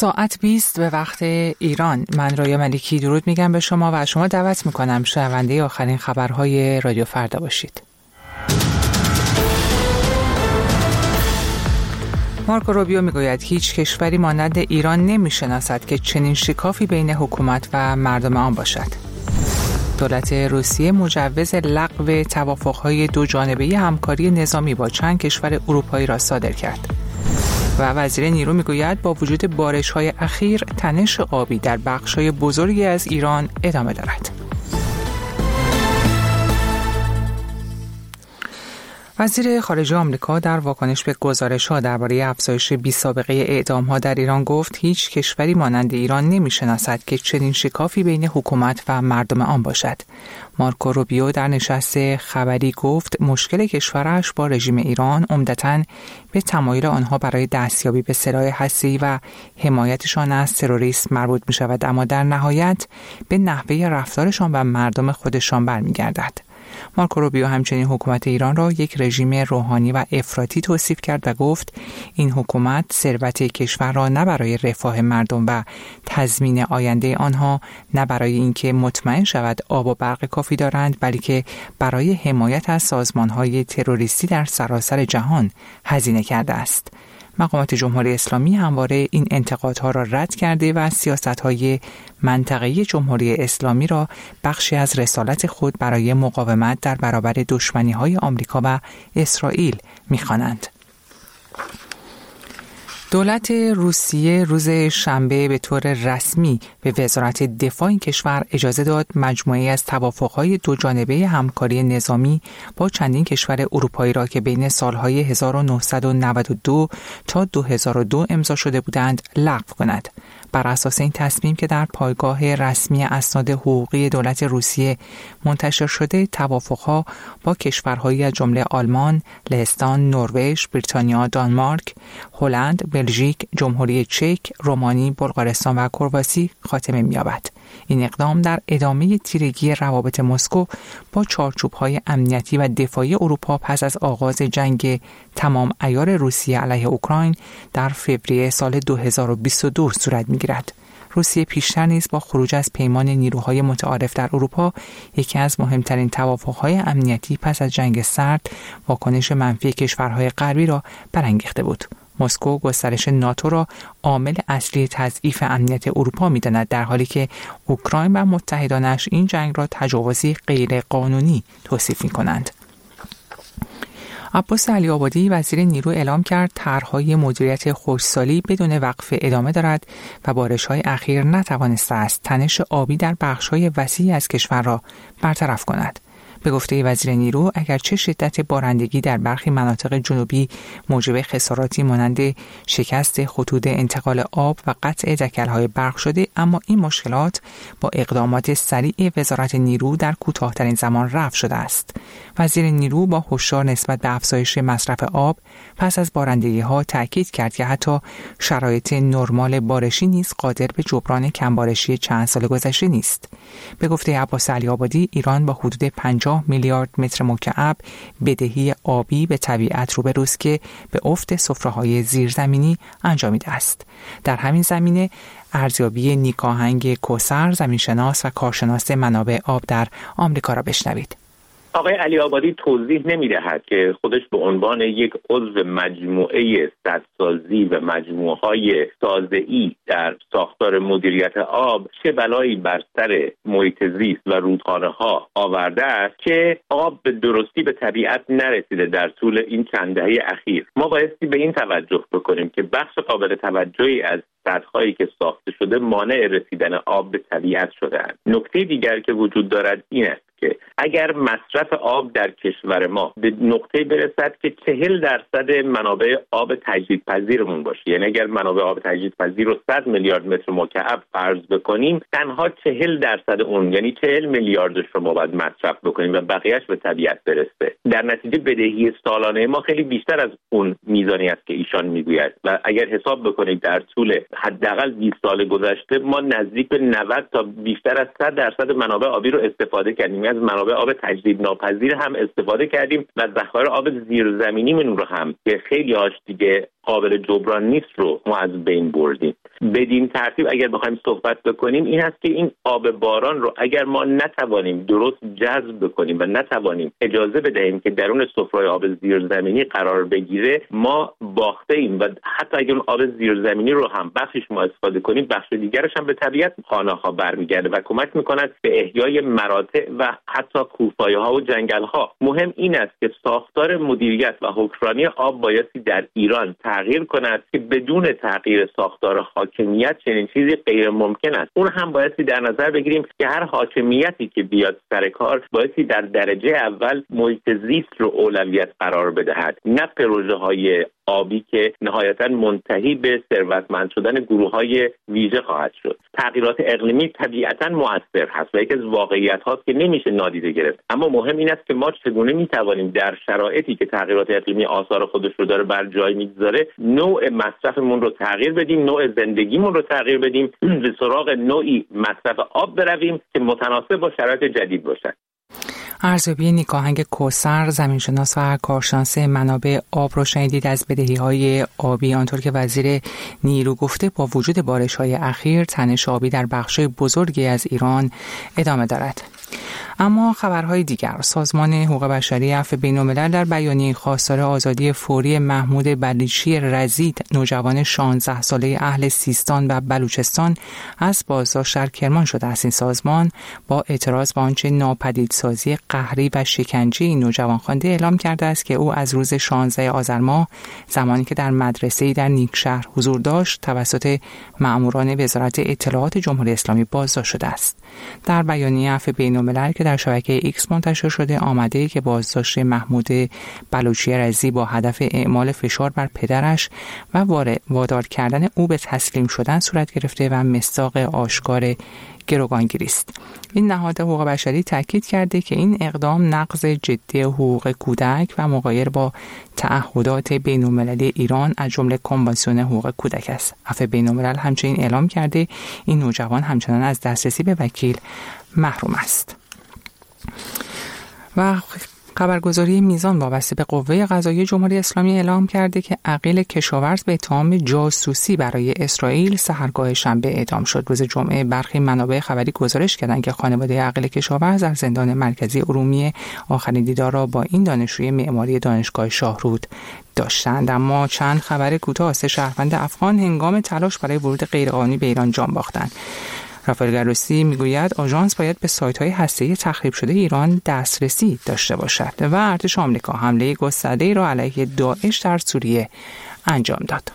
ساعت 20 به وقت ایران. من رویا ملیکی درود میگم به شما و شما دعوت میکنم شنونده آخرین خبرهای رادیو فردا باشید. مارکو روبیو میگوید هیچ کشوری مانند ایران نمیشناسد که چنین شکافی بین حکومت و مردم آن باشد. دولت روسیه مجوز لغو توافق‌های دو جانبه همکاری نظامی با چند کشور اروپایی را صادر کرد. و وزیر نیرو میگوید با وجود بارش‌های اخیر تنش آبی در بخش‌های بزرگی از ایران ادامه دارد. وزیر خارجه آمریکا در واکنش به گزارش‌ها درباره افزایش بی‌سابقه اعدام‌ها در ایران گفت هیچ کشوری مانند ایران نمی‌شناسد که چنین شکافی بین حکومت و مردم آن باشد. مارکو روبیو در نشست خبری گفت مشکل کشورش با رژیم ایران عمدتاً به تمایل آنها برای دستیابی به سلاح هسته‌ای و حمایتشان از تروریسم مربوط می‌شود، اما در نهایت به نحوه رفتارشان و مردم خودشان برمیگردد. مارکو روبیو همچنین حکومت ایران را یک رژیم روحانی و افراطی توصیف کرد و گفت این حکومت ثروت کشور را نه برای رفاه مردم و تضمین آینده آنها، نه برای اینکه مطمئن شود آب و برق کافی دارند، بلکه برای حمایت از سازمان‌های تروریستی در سراسر جهان هزینه کرده است. مقامات جمهوری اسلامی همواره این انتقادها را رد کرده و سیاست‌های منطقه‌ای جمهوری اسلامی را بخشی از رسالت خود برای مقاومت در برابر دشمنی‌های آمریکا و اسرائیل می‌خوانند. دولت روسیه روز شنبه به طور رسمی به وزارت دفاع این کشور اجازه داد مجموعه‌ای از توافق‌های دو جانبه همکاری نظامی با چندین کشور اروپایی را که بین سال‌های 1992 تا 2002 امضا شده بودند لغو کند. بر اساس این تصمیم که در پایگاه رسمی اسناد حقوقی دولت روسیه منتشر شده، توافق‌ها با کشورهایی از جمله آلمان، لهستان، نروژ، بریتانیا، دانمارک، هلند، بلژیک، جمهوری چک، رومانی، بلغارستان و کرواسی خاتمه می‌یابد. این اقدام در ادامه تیرگی روابط مسکو با چارچوب‌های امنیتی و دفاعی اروپا پس از آغاز جنگ تمام عیار روسیه علیه اوکراین در فوریه سال 2022 صورت می‌گیرد. روسیه پیشتر نیز با خروج از پیمان نیروهای متعارف در اروپا، یکی از مهمترین توافق‌های امنیتی پس از جنگ سرد، واکنش منفی کشورهای غربی را برانگیخته بود. مسکو گسترش ناتو را عامل اصلی تضعیف امنیت اروپا می‌داند، در حالی که اوکراین و متحدانش این جنگ را تجاوزی غیر قانونی توصیف می‌کنند. عباس علی‌آبادی وزیر نیرو اعلام کرد طرح‌های مدیریت خشکسالی بدون وقفه ادامه دارد و بارش‌های اخیر نتوانسته است تنش آبی در بخش‌های وسیعی از کشور را برطرف کند. به گفته وزیر نیرو، اگرچه شدت بارندگی در برخی مناطق جنوبی موجب خساراتی مانند شکست خطوط انتقال آب و قطع دکل‌های برق شده، اما این مشکلات با اقدامات سریع وزارت نیرو در کوتاه‌ترین زمان رفع شده است. وزیر نیرو با هشدار نسبت به افزایش مصرف آب پس از بارندگی‌ها تاکید کرد که حتی شرایط نرمال بارشی نیز قادر به جبران کمبارشی چند سال گذشته نیست. به گفته عباس علی‌آبادی، ایران با حدود 50 میلیارد متر مکعب بدهی آبی به طبیعت روبروست که به افت سفره‌های زیرزمینی انجامیده است. در همین زمینه ارزیابی نیکاهنگ کوثر، زمینشناس و کارشناس منابع آب در آمریکا را بشنوید. آقای علی‌آبادی توضیح نمی‌دهد که خودش به عنوان یک عضو مجموعه سدسازی و مجموعه‌های سازه‌ای در ساختار مدیریت آب چه بلایی بر سر محیط زیست و رودخانه‌ها آورده است که آب به درستی به طبیعت نرسیده در طول این چند دهه اخیر. ما بایستی به این توجه بکنیم که بخش قابل توجهی از سدهایی که ساخته شده مانع رسیدن آب به طبیعت شده‌اند. نکته دیگر که وجود دارد این است که اگر مصرف آب در کشور ما به نقطه برسد که 40% منابع آب تجدیدپذیرمون باشه، یعنی اگر منابع آب تجدیدپذیر رو 100 میلیارد متر مکعب فرض بکنیم، تنها 40% اون یعنی 40 میلیاردش رو ما باید مصرف بکنیم و بقیه‌اش به طبیعت برسه. در نتیجه بدهی سالانه ما خیلی بیشتر از اون میزانی است که ایشان میگوید و اگر حساب بکنید در طول حداقل 20 سال گذشته ما نزدیک به 90 تا بیشتر از 100% منابع آبی رو استفاده کردیم. از منابع آب تجدید ناپذیر هم استفاده کردیم و ذخایر آب زیرزمینیمون رو هم که خیلی هاش دیگه قابل جبران نیست رو ما از بین بردیم. بدین ترتیب اگر بخوایم صحبت بکنیم این هست که این آب باران رو اگر ما نتوانیم درست جذب بکنیم و نتوانیم اجازه بدهیم که درون سفره آب زیرزمینی قرار بگیره، ما باخته ایم و حتی اگر اون آب زیرزمینی رو هم بخشش ما استفاده کنیم، بخش دیگرش هم به طبیعت خانه‌ها برمیگرده و کمک می‌کند به احیای مراتع و حتی کوهپایه‌ها و جنگل‌ها. مهم این است که ساختار مدیریت و حکمرانی آب بایستی در ایران تغییر کند که بدون تغییر ساختار حاکمیت چنین چیزی غیر ممکن است. اون هم بایستی در نظر بگیریم که هر حاکمیتی که بیاد سر کار بایستی در درجه اول محیط زیست رو اولویت قرار بدهد، نه پروژه‌های آبی که نهایتاً منتهی به ثروتمند شدن گروه‌های ویژه خواهد شد. تغییرات اقلیمی طبیعتاً مؤثر هست و یکی از واقعیت‌هاست که نمیشه نادیده گرفت، اما مهم این است که ما چگونه می‌توانیم در شرایطی که تغییرات اقلیمی آثار خودش رو داره بر جای می‌گذاره نوع مصرفمون رو تغییر بدیم، نوع زندگیمون رو تغییر بدیم، به سراغ نوعی مصرف آب برویم که متناسب با شرایط جدید باشد. ارزیابی نیکاهنگ کوثر، زمینشناس و کارشناس منابع آب رو شنیدید از بدهی‌های آبی. آنطور که وزیر نیرو گفته با وجود بارش‌های اخیر تنش آبی در بخش‌های بزرگی از ایران ادامه دارد. اما خبرهای دیگر، سازمان حقوق بشری عفو بین‌الملل در بیانیه خواستار آزادی فوری محمود بلیچی رضی، نوجوان 16 ساله اهل سیستان و بلوچستان از بازداشت در کرمان شده است. این سازمان با اعتراض به آنچه ناپدیدسازی قهری و شکنجه این نوجوان خوانده اعلام کرده است که او از روز 16 آذر ماه زمانی که در مدرسه‌ای در نیکشهر حضور داشت توسط مأموران وزارت اطلاعات جمهوری اسلامی بازداشت شده است. در بیانیه عفو بین‌الملل که در شبکه ایکس منتشر شده آمده که بازداشت محمود بلوچی رضی با هدف اعمال فشار بر پدرش و وادار کردن او به تسلیم شدن صورت گرفته و مصداق آشکار گروگانگیری است. این نهاد حقوق بشری تاکید کرده که این اقدام نقض جدی حقوق کودک و مغایر با تعهدات بین‌المللی ایران از جمله کنوانسیون حقوق کودک است. عفو بین‌الملل همچنین اعلام کرده این نوجوان همچنان از دسترسی به وکیل محروم است. و خبرگزاری میزان وابسته به قوه قضاییه جمهوری اسلامی اعلام کرده که عقیل کشاورز به اتهام جاسوسی برای اسرائیل سحرگاه شنبه اعدام شد. روز جمعه برخی منابع خبری گزارش کردند که خانواده عقیل کشاورز در زندان مرکزی ارومیه آخرین دیدار را با این دانشجوی معماری دانشگاه شاهرود داشتند. اما چند خبر کوتاه، 3 شهروند افغان هنگام تلاش برای ورود غیرقانونی به ایران جان باختند. رافائل گروسی میگوید آژانس باید به سایت‌های هسته‌ای تخریب شده ایران دسترسی داشته باشد. و ارتش آمریکا حمله گسترده‌ای را علیه داعش در سوریه انجام داد.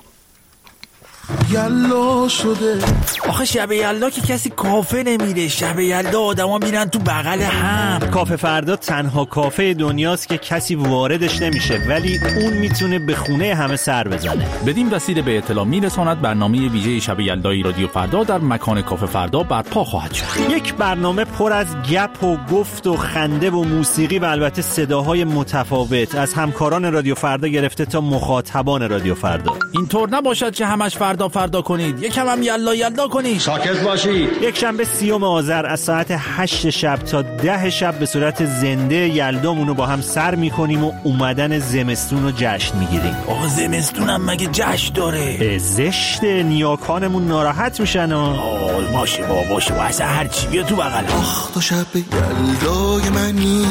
یلا شده آخه شب یلا که کسی کافه نمیره، شب یلا آدما میرن تو بغل هم. کافه فردا تنها کافه دنیاست که کسی واردش نمیشه، ولی اون میتونه به خونه همه سر بزنه. بدین وسیله به اطلاع میرساند برنامه ویژه شب یلدای رادیو فردا در مکان کافه فردا برپا خواهد شد. یک برنامه پر از گپ و گفت و خنده و موسیقی و البته صداهای متفاوت از همکاران رادیو فردا گرفته تا مخاطبان رادیو فردا. اینطور نباشد که همش فردا کنید، یکم هم یلا کنید. ساکت باشید. یک شنبه 30 آذر از ساعت 8 شب تا 10 شب به صورت زنده یلدامونو با هم سر میکنیم و اومدن زمستون رو جشن میگیریم. آقا زمستون هم مگه جشن داره؟ زشت، نیاکانمون ناراحت میشن. باشه اصلا هر چی بیا تو بغل. آخ تو شب یلدای منی.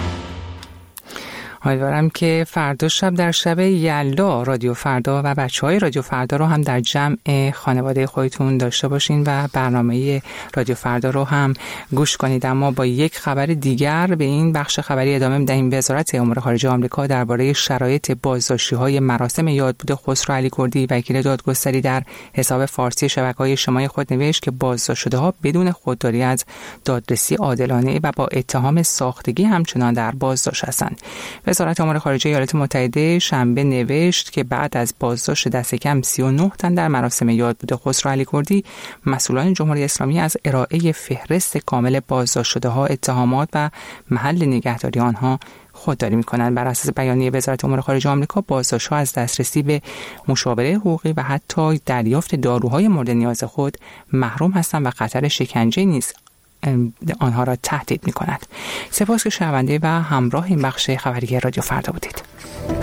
امیدوارم که فردا شب در شب یلدا رادیو فردا و بچه‌های رادیو فردا رو هم در جمع خانواده خودتون داشته باشین و برنامه رادیو فردا رو هم گوش کنید. اما با یک خبر دیگر به این بخش خبری ادامه می‌دهیم. وزارت امور خارجه آمریکا درباره شرایط بازداشتی‌های مراسم یادبود خسرو علیکردی، وکیل دادگستری در حساب فارسی شبکه‌های اجتماعی خود نوشت که بازداشت‌شده‌ها بدون خودداری از دادرسی عادلانه و با اتهام ساختگی همچنان در بازداشت هستند. وزارت امور خارجه ایالات متحده شنبه نوشت که بعد از بازداشت دست کم 39 تن در مراسم یادبود خسرو علیکردی، مسئولان جمهوری اسلامی از ارائه فهرست کامل بازداشت‌شده‌ها، اتهامات و محل نگهداری آنها خودداری می‌کنند. بر اساس بیانیه وزارت امور خارجه آمریکا، بازداشت‌ها از دسترسی به مشاوره حقوقی و حتی دریافت داروهای مورد نیاز خود محروم هستند و خطر شکنجه نیز آنها را تهدید می کند. سپاس که شنونده و همراه این بخش خبری رادیو فردا بودید.